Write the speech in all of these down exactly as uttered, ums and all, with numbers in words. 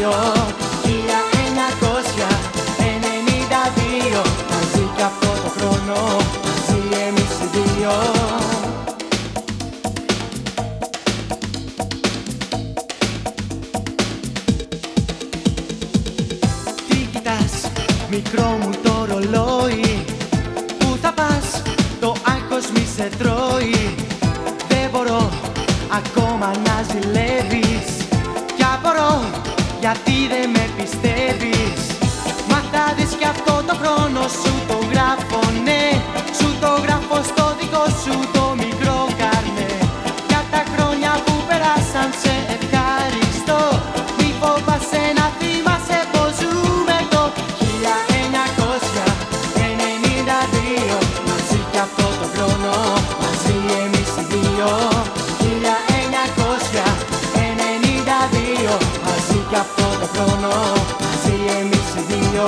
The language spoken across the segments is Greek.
δύο, χίλια εννιακόσια ενενήντα δύο. Μαζί κι αυτό το χρόνο, μαζί εμείς οι δύο. Τι κοιτάς, μικρό μου το ρολόι, πού θα πας, το άγχος μη σε τρώει. Δεν μπορώ ακόμα να ζηλεύεις κι απορώ γιατί δεν με πιστεύεις. Μα θα δεις κι αυτό το χρόνο σου το γράφω, ναι, σου το γράφω στο δικό σου το μικρό καρνέ. Για τα χρόνια που περάσαν σε ευχαριστώ, μη φοβάσαι να θυμάσαι πως ζούμε το χίλια εννιακόσια ενενήντα δύο. Μαζί κι αυτό το χρόνο, μαζί εμείς οι δύο. χίλια εννιακόσια ενενήντα δύο. Μαζί κι αυτό το χρόνο, μαζί εμείς οι δύο.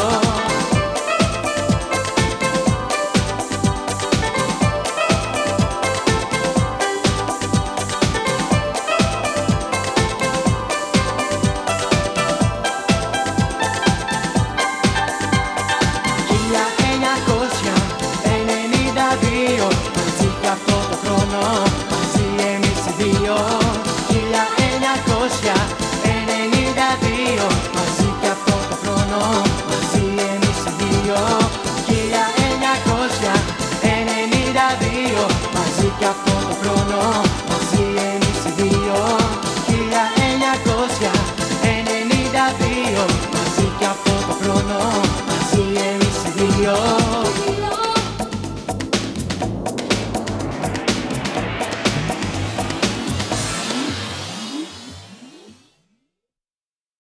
χίλια εννιακόσια ενενήντα δύο. Μαζί κι αυτό το χρόνο, μαζί εμείς οι δύο. χίλια εννιακόσια ενενήντα δύο. Μαζί κι αυτό το χρόνο, μαζί εμείς οι δύο. χίλια εννιακόσια ενενήντα δύο. Μαζί κι αυτό το χρόνο, μαζί εμείς οι δύο. χίλια εννιακόσια ενενήντα δύο. Μαζί κι αυτό το χρόνο, μαζί εμείς οι δύο.